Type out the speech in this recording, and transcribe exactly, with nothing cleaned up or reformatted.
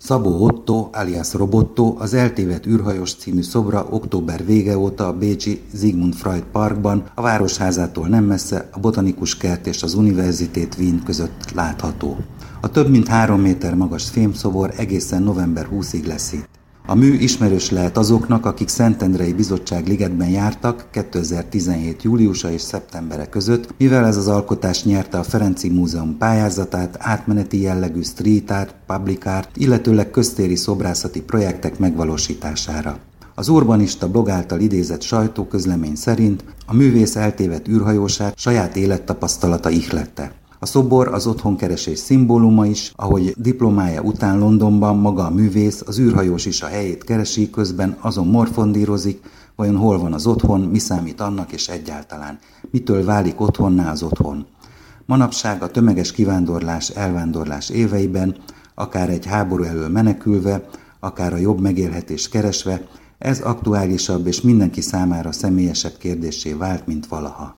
Szabó Otto alias Robotto az Eltévedt űrhajós című szobra október vége óta a bécsi Sigmund Freud Parkban, a Városházától nem messze, a Botanikus Kert és az Universität Wien között látható. A több mint három méter magas fémszobor egészen november huszadikáig lesz itt. A mű ismerős lehet azoknak, akik Szentendrei Bizottság ligetben jártak kétezer-tizenhét. júliusa és szeptembere között, mivel ez az alkotás nyerte a Ferenczy Múzeum pályázatát átmeneti jellegű street art, public art, illetőleg köztéri szobrászati projektek megvalósítására. Az urbanista blog által idézett sajtóközlemény szerint a művész eltévedt űrhajósát saját élettapasztalata ihlette. A szobor az otthonkeresés szimbóluma is, ahogy diplomája után Londonban maga a művész, az űrhajós is a helyét keresi, közben azon morfondírozik, vajon hol van az otthon, mi számít annak és egyáltalán, mitől válik otthonná az otthon. Manapság a tömeges kivándorlás, elvándorlás éveiben, akár egy háború elől menekülve, akár a jobb megélhetést keresve, ez aktuálisabb és mindenki számára személyesebb kérdéssé vált, mint valaha.